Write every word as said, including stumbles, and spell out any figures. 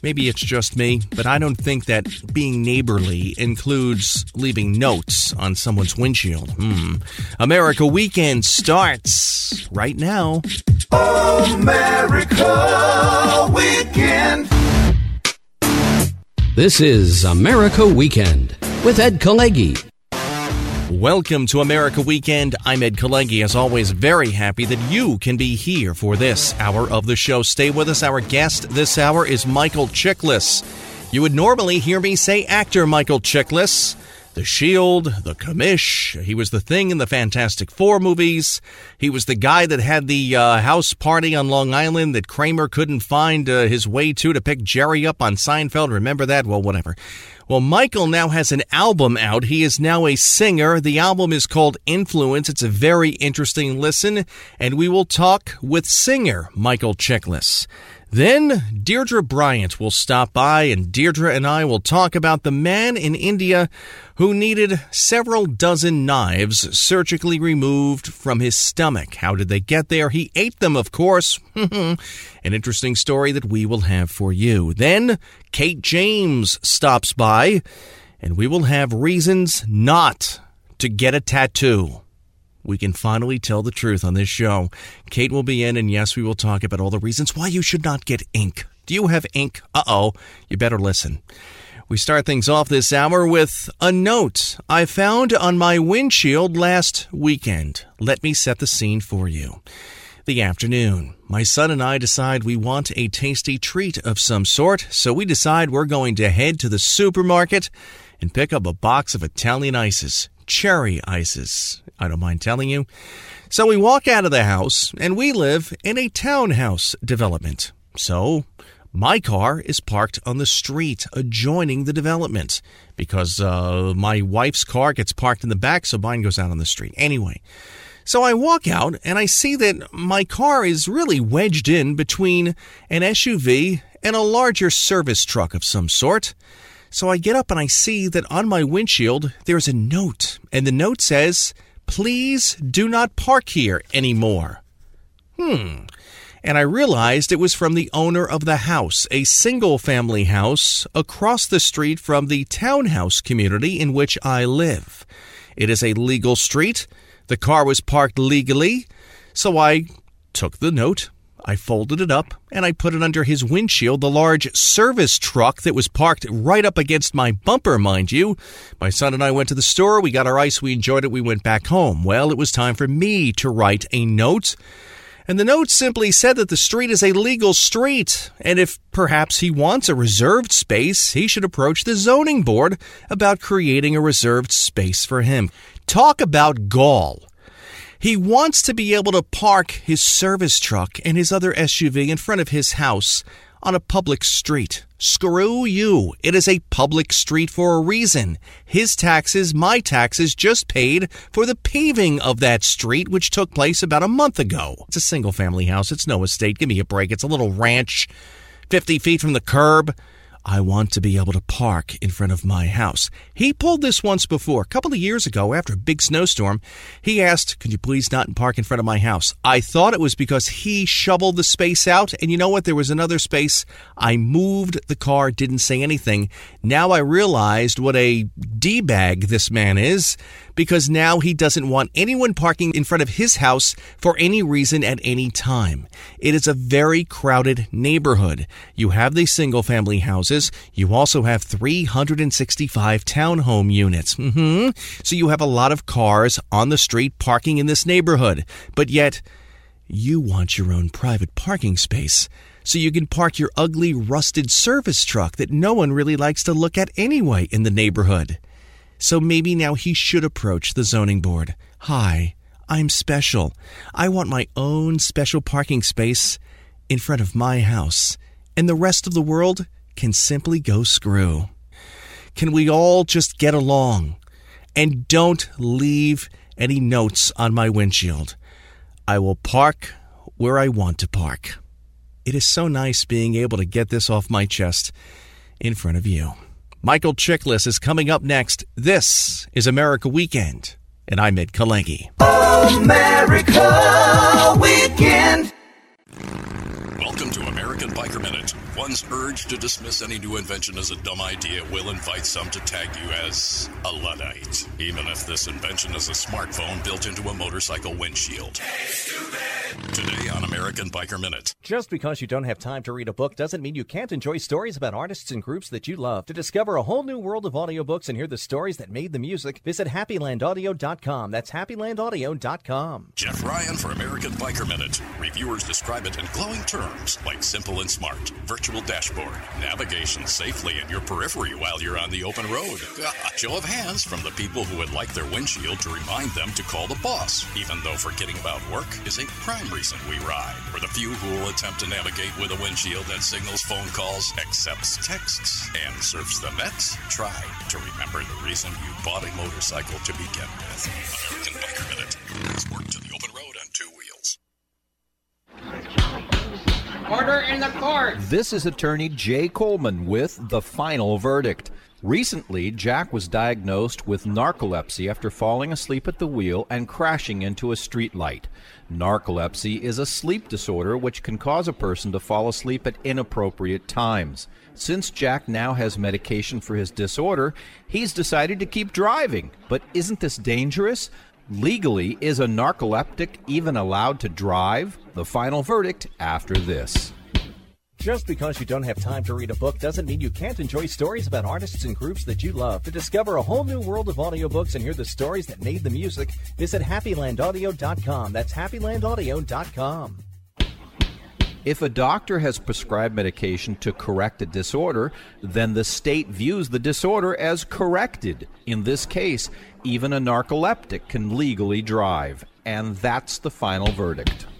maybe it's just me, but I don't think that being neighborly includes leaving notes on someone's windshield. Hmm. America Weekend starts right now. America Weekend. This is America Weekend with Ed Kalegi. Welcome to America Weekend. I'm Ed Kalegi. As always, very happy that you can be here for this hour of the show. Stay with us. Our guest this hour is Michael Chiklis. You would normally hear me say actor Michael Chiklis. The Shield, The Commish. He was the Thing in the Fantastic Four movies. He was the guy that had the uh, house party on Long Island that Kramer couldn't find uh, his way to to pick Jerry up on Seinfeld. Remember that? Well, whatever. Well, Michael now has an album out. He is now a singer. The album is called Influence. It's a very interesting listen, and we will talk with singer Michael Chiklis. Then Deirdre Bryant will stop by, and Deirdre and I will talk about the man in India who needed several dozen knives surgically removed from his stomach. How did they get there? He ate them, of course. An interesting story that we will have for you. Then Kate James stops by, and we will have reasons not to get a tattoo. We can finally tell the truth on this show. Kate will be in, and yes, we will talk about all the reasons why you should not get ink. Do you have ink? Uh-oh. You better listen. We start things off this hour with a note I found on my windshield last weekend. Let me set the scene for you. The afternoon. My son and I decide we want a tasty treat of some sort, so we decide we're going to head to the supermarket and pick up a box of Italian ices. Cherry ices, I don't mind telling you. So we walk out of the house, and we live in a townhouse development. So my car is parked on the street adjoining the development because uh, my wife's car gets parked in the back, so mine goes out on the street. Anyway, so I walk out, and I see that my car is really wedged in between an S U V and a larger service truck of some sort. So I get up and I see that on my windshield, there's a note. And the note says, please do not park here anymore. Hmm. And I realized it was from the owner of the house, a single-family house across the street from the townhouse community in which I live. It is a legal street. The car was parked legally. So I took the note. I folded it up, and I put it under his windshield, the large service truck that was parked right up against my bumper, mind you. My son and I went to the store, we got our ice, we enjoyed it, we went back home. Well, it was time for me to write a note, and the note simply said that the street is a legal street, and if perhaps he wants a reserved space, he should approach the zoning board about creating a reserved space for him. Talk about gall. He wants to be able to park his service truck and his other S U V in front of his house on a public street. Screw you. It is a public street for a reason. His taxes, my taxes, just paid for the paving of that street, which took place about a month ago. It's a single-family house. It's no estate. Give me a break. It's a little ranch, fifty feet from the curb. I want to be able to park in front of my house. He pulled this once before. A couple of years ago, after a big snowstorm, he asked, could you please not park in front of my house? I thought it was because he shoveled the space out, and you know what? There was another space. I moved the car, didn't say anything. Now I realized what a D-bag this man is, because now he doesn't want anyone parking in front of his house for any reason at any time. It is a very crowded neighborhood. You have these single-family houses. You also have three hundred sixty-five townhome units. Mm-hmm. So you have a lot of cars on the street parking in this neighborhood. But yet, you want your own private parking space so you can park your ugly, rusted service truck that no one really likes to look at anyway in the neighborhood. So maybe now he should approach the zoning board. Hi, I'm special. I want my own special parking space in front of my house. And the rest of the world can simply go screw. Can we all just get along? And don't leave any notes on my windshield. I will park where I want to park. It is so nice being able to get this off my chest in front of you. Michael Chiklis is coming up next. This is America Weekend, and I'm Ed Kalegi. America Weekend. Welcome to America American Biker Minute. One's urge to dismiss any new invention as a dumb idea will invite some to tag you as a Luddite, even if this invention is a smartphone built into a motorcycle windshield. Today on American Biker Minute. Just because you don't have time to read a book doesn't mean you can't enjoy stories about artists and groups that you love. To discover a whole new world of audiobooks and hear the stories that made the music, visit happy land audio dot com. That's happy land audio dot com. Jeff Ryan for American Biker Minute. Reviewers describe it in glowing terms like simple and smart, virtual dashboard, navigation safely in your periphery while you're on the open road. A show of hands from the people who would like their windshield to remind them to call the boss, even though forgetting about work is a prime reason we ride. For the few who will attempt to navigate with a windshield that signals phone calls, accepts texts, and surfs the net, try to remember the reason you bought a motorcycle to begin with. American Biker Minute. Transport to the open road on two wheels. Order in the court. This is attorney Jay Coleman with the final verdict. Recently, Jack was diagnosed with narcolepsy after falling asleep at the wheel and crashing into a streetlight. Narcolepsy is a sleep disorder which can cause a person to fall asleep at inappropriate times. Since Jack now has medication for his disorder, he's decided to keep driving. But isn't this dangerous? Legally, is a narcoleptic even allowed to drive? The final verdict after this. Just because you don't have time to read a book doesn't mean you can't enjoy stories about artists and groups that you love. To discover a whole new world of audiobooks and hear the stories that made the music, visit happy land audio dot com. That's happy land audio dot com. If a doctor has prescribed medication to correct a disorder, then the state views the disorder as corrected. In this case, even a narcoleptic can legally drive. And that's the final verdict.